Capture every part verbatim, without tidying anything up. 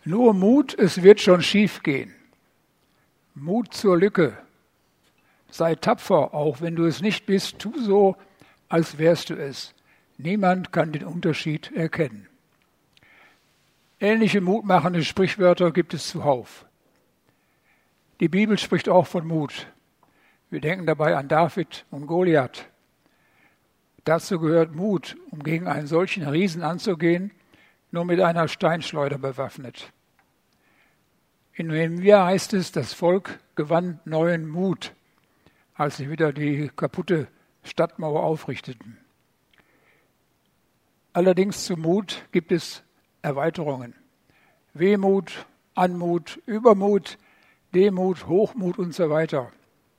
Nur Mut, es wird schon schief gehen. Mut zur Lücke. Sei tapfer, auch wenn du es nicht bist, tu so, als wärst du es. Niemand kann den Unterschied erkennen. Ähnliche mutmachende Sprichwörter gibt es zuhauf. Die Bibel spricht auch von Mut. Wir denken dabei an David und Goliath. Dazu gehört Mut, um gegen einen solchen Riesen anzugehen, nur mit einer Steinschleuder bewaffnet. In Nehemia heißt es, das Volk gewann neuen Mut, als sie wieder die kaputte Stadtmauer aufrichteten. Allerdings zum Mut gibt es Erweiterungen. Wehmut, Anmut, Übermut, Demut, Hochmut und so weiter.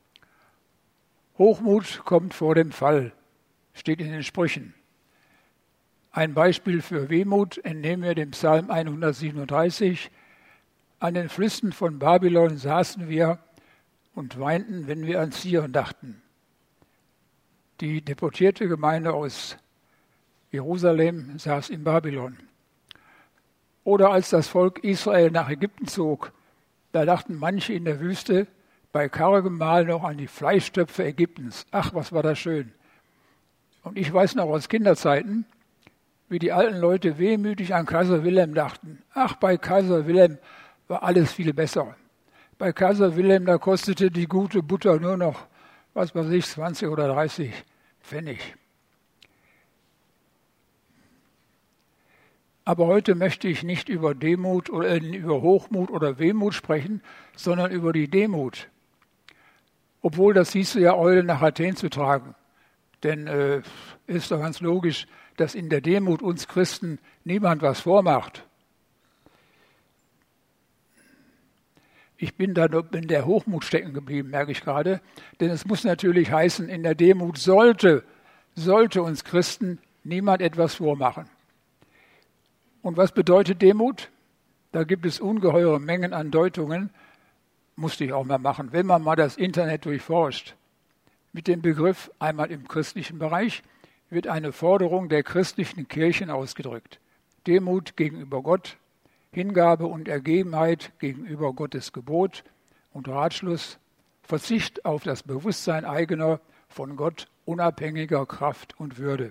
Hochmut kommt vor dem Fall, steht in den Sprüchen. Ein Beispiel für Wehmut entnehmen wir dem Psalm hundertsiebenunddreißig. An den Flüssen von Babylon saßen wir und weinten, wenn wir an Zion dachten. Die deportierte Gemeinde aus Jerusalem saß in Babylon. Oder als das Volk Israel nach Ägypten zog, da dachten manche in der Wüste bei kargem Mahl noch an die Fleischtöpfe Ägyptens. Ach, was war das schön. Und ich weiß noch aus Kinderzeiten, wie die alten Leute wehmütig an Kaiser Wilhelm dachten. Ach, bei Kaiser Wilhelm war alles viel besser. Bei Kaiser Wilhelm, da kostete die gute Butter nur noch, was weiß ich, zwanzig oder dreißig Pfennig. Aber heute möchte ich nicht über Demut oder äh, über Hochmut oder Wehmut sprechen, sondern über die Demut. Obwohl, das hieße ja Eulen nach Athen zu tragen. Denn es äh, ist doch ganz logisch, dass in der Demut uns Christen niemand was vormacht. Ich bin da in der Hochmut stecken geblieben, merke ich gerade. Denn es muss natürlich heißen, in der Demut sollte, sollte uns Christen niemand etwas vormachen. Und was bedeutet Demut? Da gibt es ungeheure Mengen an Deutungen, musste ich auch mal machen, wenn man mal das Internet durchforscht. Mit dem Begriff einmal im christlichen Bereich wird eine Forderung der christlichen Kirchen ausgedrückt. Demut gegenüber Gott, Hingabe und Ergebenheit gegenüber Gottes Gebot und Ratschluss, Verzicht auf das Bewusstsein eigener, von Gott unabhängiger Kraft und Würde.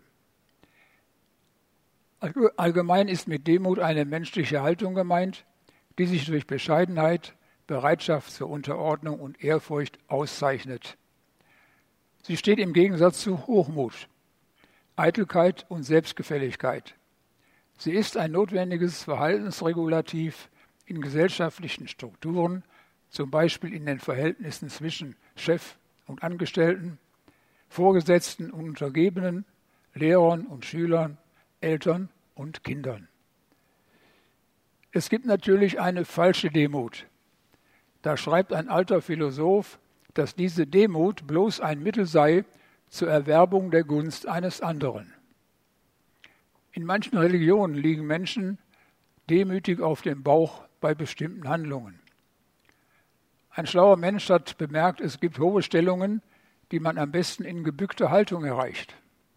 Allgemein ist mit Demut eine menschliche Haltung gemeint, die sich durch Bescheidenheit, Bereitschaft zur Unterordnung und Ehrfurcht auszeichnet. Sie steht im Gegensatz zu Hochmut, Eitelkeit und Selbstgefälligkeit. Sie ist ein notwendiges Verhaltensregulativ in gesellschaftlichen Strukturen, zum Beispiel in den Verhältnissen zwischen Chef und Angestellten, Vorgesetzten und Untergebenen, Lehrern und Schülern, Eltern und Kindern. Es gibt natürlich eine falsche Demut. Da schreibt ein alter Philosoph, dass diese Demut bloß ein Mittel sei zur Erwerbung der Gunst eines anderen. In manchen Religionen liegen Menschen demütig auf dem Bauch bei bestimmten Handlungen. Ein schlauer Mensch hat bemerkt, es gibt hohe Stellungen, die man am besten in gebückter Haltung erreicht.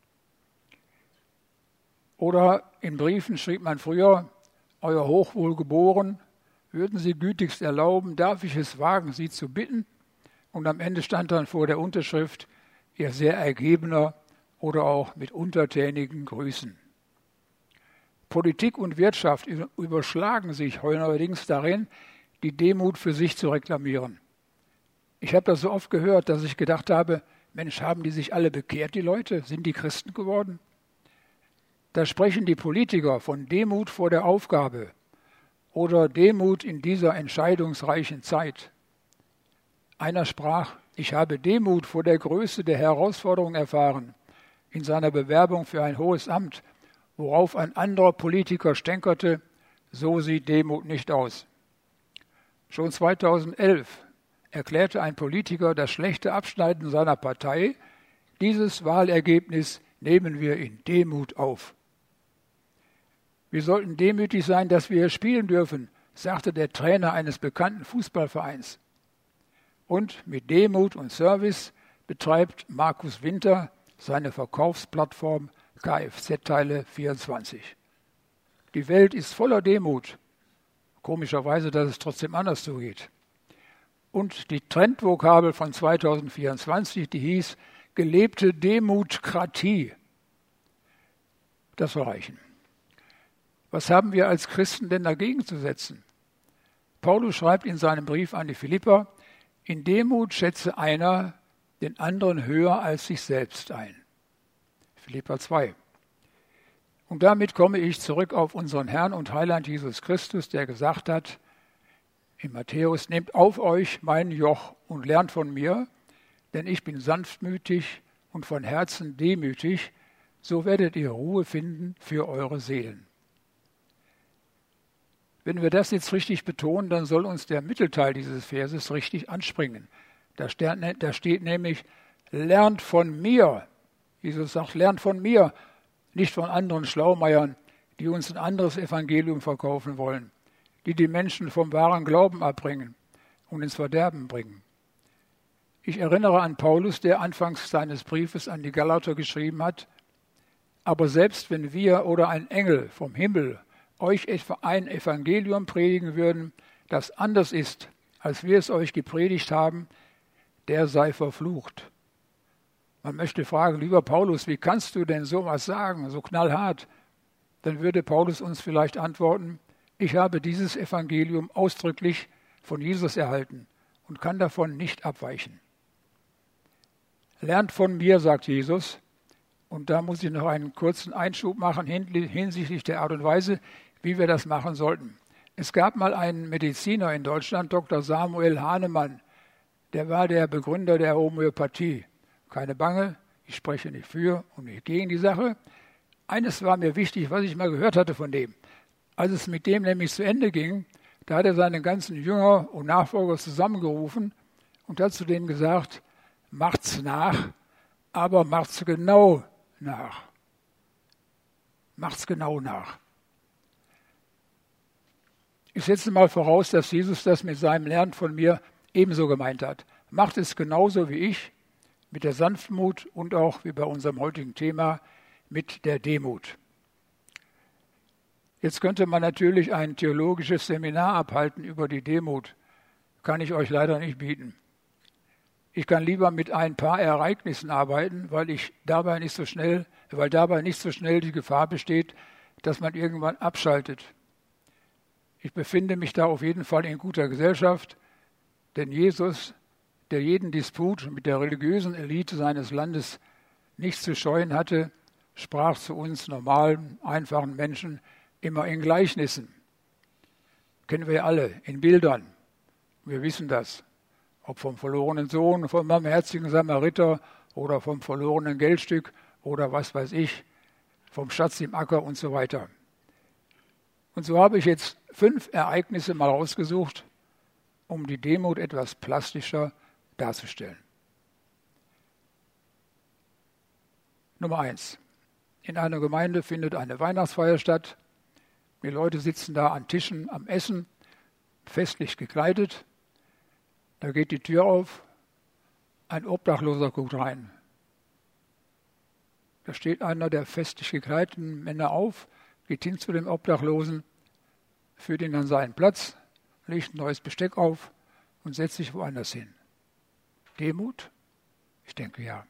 Oder in Briefen schrieb man früher, Euer Hochwohlgeboren, würden Sie gütigst erlauben, darf ich es wagen, Sie zu bitten? Und am Ende stand dann vor der Unterschrift, Ihr sehr ergebener oder auch mit untertänigen Grüßen. Politik und Wirtschaft überschlagen sich neuerdings darin, die Demut für sich zu reklamieren. Ich habe das so oft gehört, dass ich gedacht habe, Mensch, haben die sich alle bekehrt, die Leute? Sind die Christen geworden? Da sprechen die Politiker von Demut vor der Aufgabe oder Demut in dieser entscheidungsreichen Zeit. Einer sprach, ich habe Demut vor der Größe der Herausforderung erfahren in seiner Bewerbung für ein hohes Amt, worauf ein anderer Politiker stänkerte, so sieht Demut nicht aus. Schon zweitausendelf erklärte ein Politiker das schlechte Abschneiden seiner Partei, dieses Wahlergebnis nehmen wir in Demut auf. Wir sollten demütig sein, dass wir hier spielen dürfen, sagte der Trainer eines bekannten Fußballvereins. Und mit Demut und Service betreibt Markus Winter seine Verkaufsplattform Kfz-Teile vierundzwanzig. Die Welt ist voller Demut Komischerweise, dass es trotzdem anders zugeht. Und die Trendvokabel von zweitausendvierundzwanzig, die hieß gelebte Demokratie. Das soll reichen. Was haben wir als Christen denn dagegen zu setzen? Paulus schreibt in seinem Brief an die Philipper, in Demut schätze einer den anderen höher als sich selbst ein. Philipper zwei. Und damit komme ich zurück auf unseren Herrn und Heiland Jesus Christus, der gesagt hat, in Matthäus, nehmt auf euch mein Joch und lernt von mir, denn ich bin sanftmütig und von Herzen demütig, so werdet ihr Ruhe finden für eure Seelen. Wenn wir das jetzt richtig betonen, dann soll uns der Mittelteil dieses Verses richtig anspringen. Da steht nämlich, lernt von mir. Jesus sagt, lernt von mir, nicht von anderen Schlaumeiern, die uns ein anderes Evangelium verkaufen wollen, die die Menschen vom wahren Glauben abbringen und ins Verderben bringen. Ich erinnere an Paulus, der anfangs seines Briefes an die Galater geschrieben hat, aber selbst wenn wir oder ein Engel vom Himmel euch ein Evangelium predigen würden, das anders ist, als wir es euch gepredigt haben, der sei verflucht. Man möchte fragen, lieber Paulus, wie kannst du denn sowas sagen, so knallhart? Dann würde Paulus uns vielleicht antworten, ich habe dieses Evangelium ausdrücklich von Jesus erhalten und kann davon nicht abweichen. Lernt von mir, sagt Jesus, und da muss ich noch einen kurzen Einschub machen hinsichtlich der Art und Weise, wie wir das machen sollten. Es gab mal einen Mediziner in Deutschland, Doktor Samuel Hahnemann, der war der Begründer der Homöopathie. Keine Bange, ich spreche nicht für und nicht gegen die Sache. Eines war mir wichtig, was ich mal gehört hatte von dem. Als es mit dem nämlich zu Ende ging, da hat er seine ganzen Jünger und Nachfolger zusammengerufen und hat zu denen gesagt, macht's nach, aber macht's genau nach. Macht's genau nach. Ich setze mal voraus, dass Jesus das mit seinem Lernen von mir ebenso gemeint hat. Macht es genauso wie ich, mit der Sanftmut und auch, wie bei unserem heutigen Thema, mit der Demut. Jetzt könnte man natürlich ein theologisches Seminar abhalten über die Demut. Kann ich euch leider nicht bieten. Ich kann lieber mit ein paar Ereignissen arbeiten, weil ich dabei nicht so schnell, weil dabei nicht so schnell die Gefahr besteht, dass man irgendwann abschaltet. Ich befinde mich da auf jeden Fall in guter Gesellschaft, denn Jesus, der jeden Disput mit der religiösen Elite seines Landes nicht zu scheuen hatte, sprach zu uns normalen, einfachen Menschen immer in Gleichnissen. Kennen wir alle, in Bildern. Wir wissen das. Ob vom verlorenen Sohn, vom barmherzigen Samariter oder vom verlorenen Geldstück oder was weiß ich, vom Schatz im Acker und so weiter. Und so habe ich jetzt fünf Ereignisse mal rausgesucht, um die Demut etwas plastischer darzustellen. Nummer eins. In einer Gemeinde findet eine Weihnachtsfeier statt. Die Leute sitzen da an Tischen am Essen, festlich gekleidet. Da geht die Tür auf, ein Obdachloser guckt rein. Da steht einer der festlich gekleideten Männer auf, geht hin zu dem Obdachlosen, führt ihn an seinen Platz, legt ein neues Besteck auf und setzt sich woanders hin. Demut? Ich denke ja.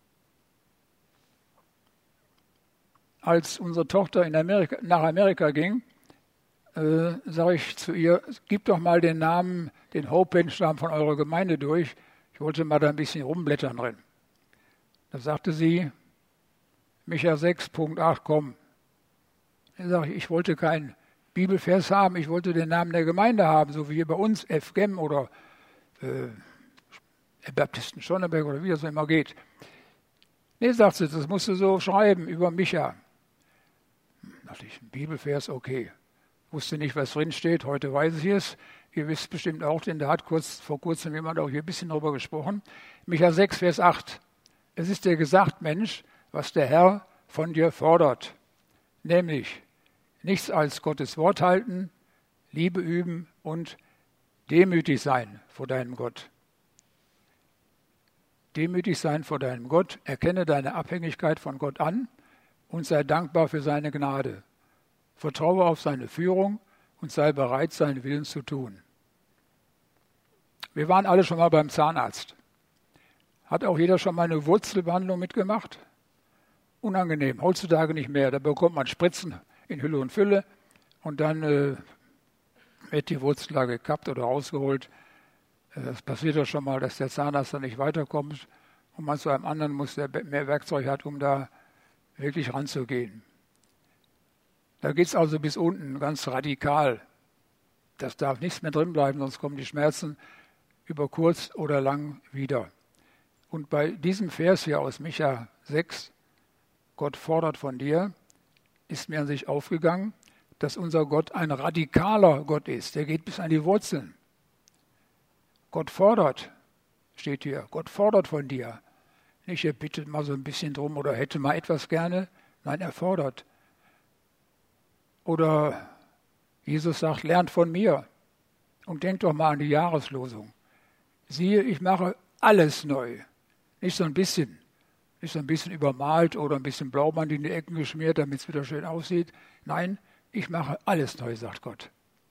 Als unsere Tochter in Amerika, nach Amerika ging, äh, sage ich zu ihr, gib doch mal den Namen, den Homepage-Namen von eurer Gemeinde durch. Ich wollte mal da ein bisschen rumblättern drin. Da sagte sie, Micha sechs Punkt acht, komm. Dann sage ich, ich wollte keinen Bibelvers haben, ich wollte den Namen der Gemeinde haben, so wie hier bei uns F G E M oder äh, Baptisten Schonneberg oder wie das immer geht. Nee, sagt sie, das musst du so schreiben über Micha. Da dachte ich, ein Bibelvers, okay. Wusste nicht, was drin steht, heute weiß ich es. Ihr wisst bestimmt auch, denn da hat kurz, vor kurzem jemand auch hier ein bisschen drüber gesprochen. Micha sechs, Vers acht. Es ist dir gesagt, Mensch, was der Herr von dir fordert. Nämlich nichts als Gottes Wort halten, Liebe üben und demütig sein vor deinem Gott. Demütig sein vor deinem Gott, erkenne deine Abhängigkeit von Gott an und sei dankbar für seine Gnade. Vertraue auf seine Führung und sei bereit, seinen Willen zu tun. Wir waren alle schon mal beim Zahnarzt. Hat auch jeder schon mal eine Wurzelbehandlung mitgemacht? Unangenehm, heutzutage nicht mehr. Da bekommt man Spritzen in Hülle und Fülle und dann äh, wird die Wurzel da gekappt oder rausgeholt. Es passiert ja schon mal, dass der Zahnarzt dann nicht weiterkommt und man zu einem anderen muss, der mehr Werkzeug hat, um da wirklich ranzugehen. Da geht es also bis unten ganz radikal. Das darf nichts mehr drin bleiben, sonst kommen die Schmerzen über kurz oder lang wieder. Und bei diesem Vers hier aus Micha sechs, Gott fordert von dir, ist mir an sich aufgegangen, dass unser Gott ein radikaler Gott ist. Der geht bis an die Wurzeln. Gott fordert, steht hier, Gott fordert von dir. Nicht, er bittet mal so ein bisschen drum oder hätte mal etwas gerne. Nein, er fordert. Oder Jesus sagt, lernt von mir und denkt doch mal an die Jahreslosung. Siehe, ich mache alles neu. Nicht so ein bisschen. Nicht so ein bisschen übermalt oder ein bisschen Blaubeeren in die Ecken geschmiert, damit es wieder schön aussieht. Nein, ich mache alles neu, sagt Gott.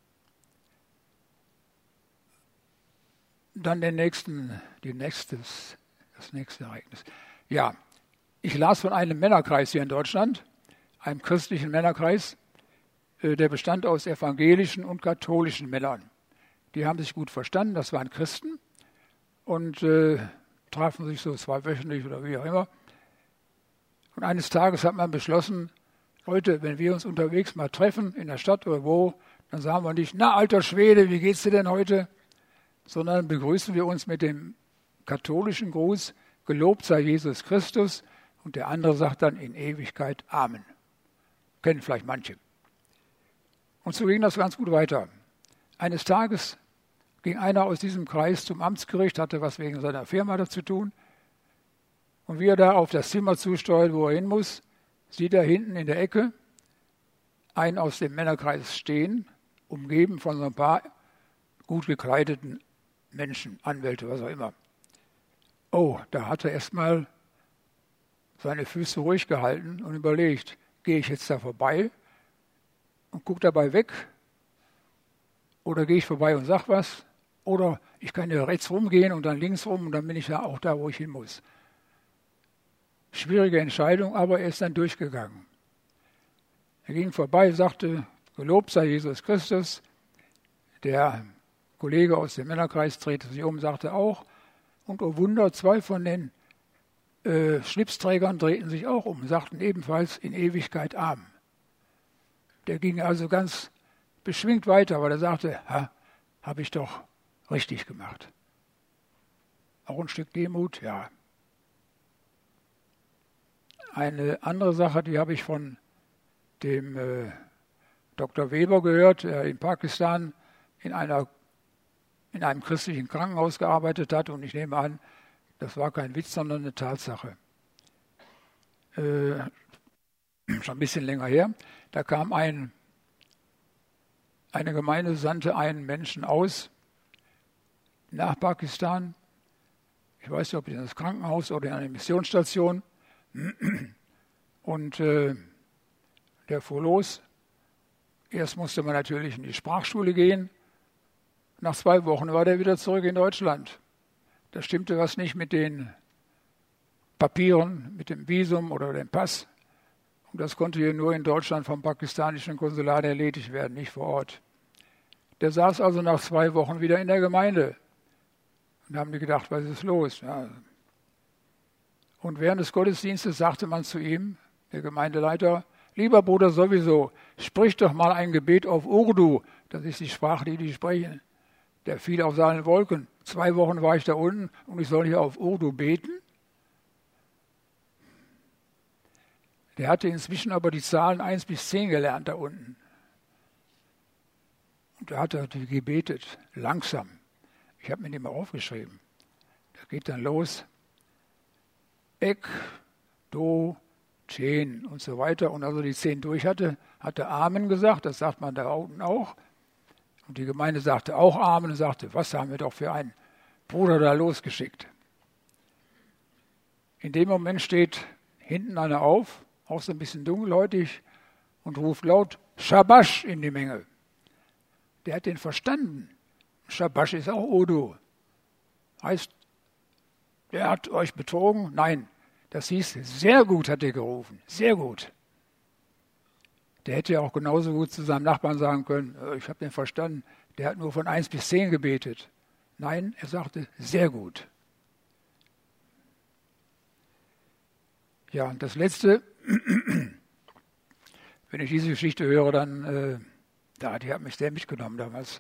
Dann den nächsten, die nächstes, das nächste Ereignis. Ja, ich las von einem Männerkreis hier in Deutschland, einem christlichen Männerkreis, der bestand aus evangelischen und katholischen Männern. Die haben sich gut verstanden, das waren Christen und äh, trafen sich so zweiwöchentlich oder wie auch immer. Und eines Tages hat man beschlossen, Leute, wenn wir uns unterwegs mal treffen, in der Stadt oder wo, dann sagen wir nicht, na alter Schwede, wie geht's dir denn heute? Sondern begrüßen wir uns mit dem katholischen Gruß, gelobt sei Jesus Christus, und der andere sagt dann in Ewigkeit Amen. Kennen vielleicht manche. Und so ging das ganz gut weiter. Eines Tages ging einer aus diesem Kreis zum Amtsgericht, hatte was wegen seiner Firma da zu tun. Und wie er da auf das Zimmer zusteuert, wo er hin muss, sieht er hinten in der Ecke einen aus dem Männerkreis stehen, umgeben von so ein paar gut gekleideten Menschen, Anwälte, was auch immer. Oh, da hat er erstmal seine Füße ruhig gehalten und überlegt, gehe ich jetzt da vorbei und gucke dabei weg? Oder gehe ich vorbei und sage was? Oder ich kann ja rechts rumgehen und dann links rum und dann bin ich ja auch da, wo ich hin muss. Schwierige Entscheidung, aber er ist dann durchgegangen. Er ging vorbei, sagte, gelobt sei Jesus Christus. Der Kollege aus dem Männerkreis drehte sich um, sagte auch, und oh Wunder, zwei von den äh, Schlipsträgern drehten sich auch um, sagten ebenfalls in Ewigkeit Amen. Der ging also ganz beschwingt weiter, weil er sagte, ha, habe ich doch richtig gemacht. Auch ein Stück Demut, ja. Eine andere Sache, die habe ich von dem äh, Doktor Weber gehört, der in Pakistan in, einer, in einem christlichen Krankenhaus gearbeitet hat. Und ich nehme an, das war kein Witz, sondern eine Tatsache. Äh, schon ein bisschen länger her. Da kam ein, eine Gemeinde, sandte einen Menschen aus nach Pakistan. Ich weiß nicht, ob in das Krankenhaus oder in eine Missionsstation. Und äh, der fuhr los. Erst musste man natürlich in die Sprachschule gehen. Nach zwei Wochen war der wieder zurück in Deutschland. Da stimmte was nicht mit den Papieren, mit dem Visum oder dem Pass. Und das konnte hier nur in Deutschland vom pakistanischen Konsulat erledigt werden, nicht vor Ort. Der saß also nach zwei Wochen wieder in der Gemeinde. Und da haben die gedacht, was ist los? Ja. Und während des Gottesdienstes sagte man zu ihm, der Gemeindeleiter, lieber Bruder sowieso, sprich doch mal ein Gebet auf Urdu. Das ist die Sprache, die die sprechen. Der fiel auf seinen Wolken. Zwei Wochen war ich da unten und ich soll hier auf Urdu beten. Der hatte inzwischen aber die Zahlen eins bis zehn gelernt da unten. Und da hat er gebetet, langsam. Ich habe mir den mal aufgeschrieben. Da geht dann los. Ek, Do, Chen und so weiter. Und als er die zehn durch hatte, hat er Amen gesagt. Das sagt man da unten auch. Und die Gemeinde sagte auch Amen und sagte, was haben wir doch für einen Bruder da losgeschickt. In dem Moment steht hinten einer auf, auch so ein bisschen dunkelhäutig, und ruft laut Schabasch in die Menge. der hat den verstanden. Schabasch ist auch Odo. Heißt, der hat euch betrogen? Nein, das hieß, sehr gut hat er gerufen, sehr gut. Der hätte ja auch genauso gut zu seinem Nachbarn sagen können, ich habe den verstanden, der hat nur von eins bis zehn gebetet. Nein, er sagte, sehr gut. Ja, und das Letzte, wenn ich diese Geschichte höre, dann, äh, da, die hat mich sehr mitgenommen damals.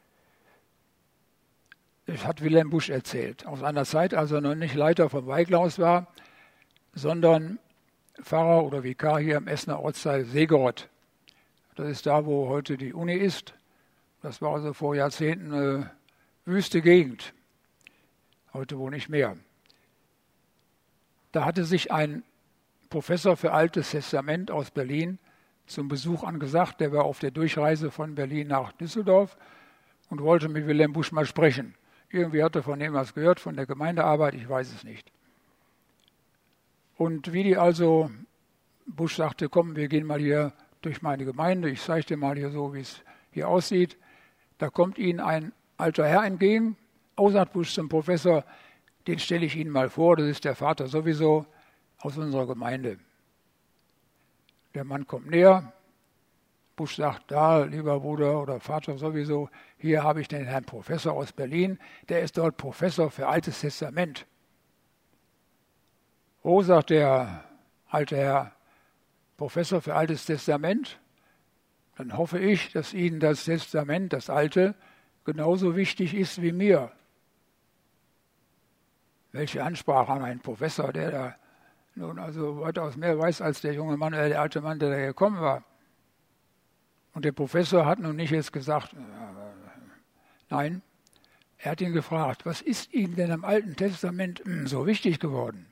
Das hat Wilhelm Busch erzählt, aus einer Zeit, als er noch nicht Leiter vom Weiklaus war, sondern Pfarrer oder Vikar hier im Essener Ortsteil Segerott. Das ist da, wo heute die Uni ist. Das war also vor Jahrzehnten eine wüste Gegend. Heute wohl nicht mehr. Da hatte sich ein Professor für Altes Testament aus Berlin zum Besuch angesagt. Der war auf der Durchreise von Berlin nach Düsseldorf und wollte mit Wilhelm Busch mal sprechen. Irgendwie hat er von dem was gehört, von der Gemeindearbeit, ich weiß es nicht. Und wie die also, Busch sagte, komm, wir gehen mal hier durch meine Gemeinde, ich zeige dir mal hier so, wie es hier aussieht. Da kommt ihnen ein alter Herr entgegen. Oh, sagt Busch zum Professor, den stelle ich Ihnen mal vor, das ist der Vater sowieso aus unserer Gemeinde. Der Mann kommt näher. Busch sagt, da, lieber Bruder oder Vater sowieso, hier habe ich den Herrn Professor aus Berlin, der ist dort Professor für Altes Testament. Oh, sagt der alte Herr, Professor für Altes Testament, dann hoffe ich, dass Ihnen das Testament, das Alte, genauso wichtig ist wie mir. Welche Ansprache an einen Professor, der da nun also weitaus mehr weiß als der junge Mann, äh, der alte Mann, der da gekommen war. Und der Professor hat nun nicht jetzt gesagt, äh, nein, er hat ihn gefragt, was ist Ihnen denn am Alten Testament mh, so wichtig geworden?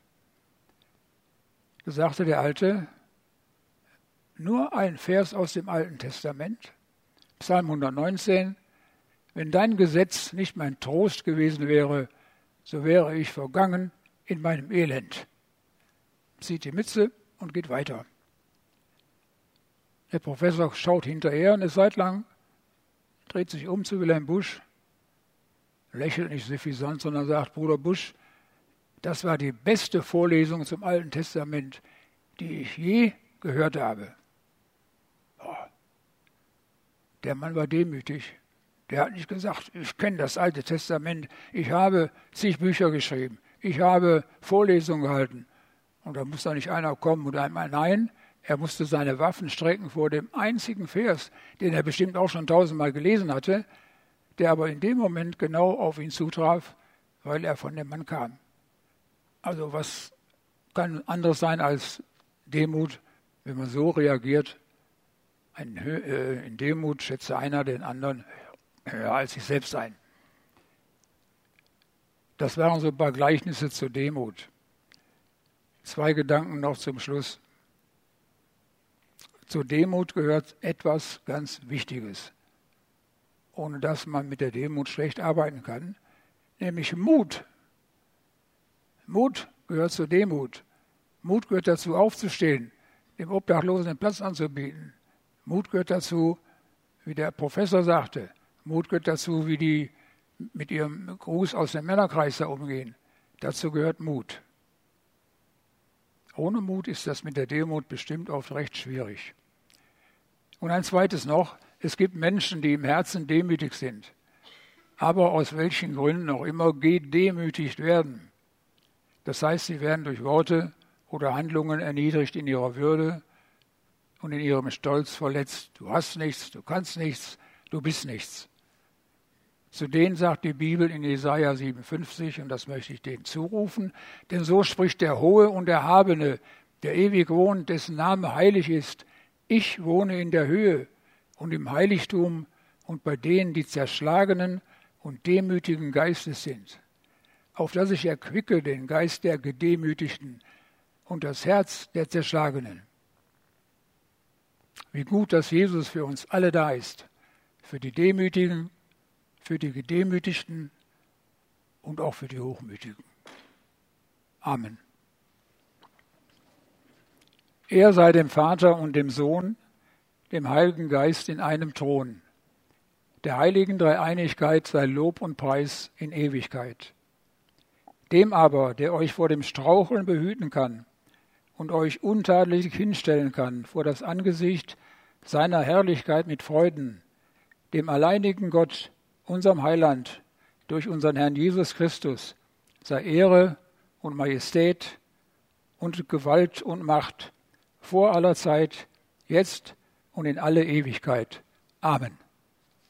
Da sagte der Alte, nur ein Vers aus dem Alten Testament, Psalm hundertneunzehn, wenn dein Gesetz nicht mein Trost gewesen wäre, so wäre ich vergangen in meinem Elend. Zieht die Mütze und geht weiter. Der Professor schaut hinterher eine Zeit lang, dreht sich um zu Wilhelm Busch, lächelt nicht suffisant, sondern sagt, Bruder Busch, das war die beste Vorlesung zum Alten Testament, die ich je gehört habe. Oh. Der Mann war demütig. Der hat nicht gesagt, ich kenne das Alte Testament, ich habe zig Bücher geschrieben, ich habe Vorlesungen gehalten. Und da muss da nicht einer kommen und einmal nein, er musste seine Waffen strecken vor dem einzigen Vers, den er bestimmt auch schon tausendmal gelesen hatte, der aber in dem Moment genau auf ihn zutraf, weil er von dem Mann kam. Also was kann anderes sein als Demut, wenn man so reagiert? Ein, äh, in Demut schätze einer den anderen höher als sich selbst ein. Das waren so ein paar Gleichnisse zur Demut. Zwei Gedanken noch zum Schluss. Zur Demut gehört etwas ganz Wichtiges, ohne dass man mit der Demut schlecht arbeiten kann, nämlich Mut. Mut gehört zur Demut. Mut gehört dazu, aufzustehen, dem Obdachlosen den Platz anzubieten. Mut gehört dazu, wie der Professor sagte, Mut gehört dazu, wie die mit ihrem Gruß aus dem Männerkreis da umgehen. Dazu gehört Mut. Ohne Mut ist das mit der Demut bestimmt oft recht schwierig. Und ein zweites noch, es gibt Menschen, die im Herzen demütig sind, aber aus welchen Gründen auch immer gedemütigt werden. Das heißt, sie werden durch Worte oder Handlungen erniedrigt in ihrer Würde und in ihrem Stolz verletzt. Du hast nichts, du kannst nichts, du bist nichts. Zu denen sagt die Bibel in Jesaja siebenundfünfzig, und das möchte ich denen zurufen, denn so spricht der Hohe und Erhabene, der ewig wohnt, dessen Name heilig ist. Ich wohne in der Höhe und im Heiligtum und bei denen, die zerschlagenen und demütigen Geistes sind, auf dass ich erquicke den Geist der Gedemütigten und das Herz der Zerschlagenen. Wie gut, dass Jesus für uns alle da ist, für die Demütigen, für die Gedemütigten und auch für die Hochmütigen. Amen. Er sei dem Vater und dem Sohn, dem Heiligen Geist in einem Thron, der heiligen Dreieinigkeit sei Lob und Preis in Ewigkeit. Dem aber, der euch vor dem Straucheln behüten kann und euch untadelig hinstellen kann vor das Angesicht seiner Herrlichkeit mit Freuden, dem alleinigen Gott, unserem Heiland, durch unseren Herrn Jesus Christus, sei Ehre und Majestät und Gewalt und Macht vor aller Zeit, jetzt und in alle Ewigkeit. Amen.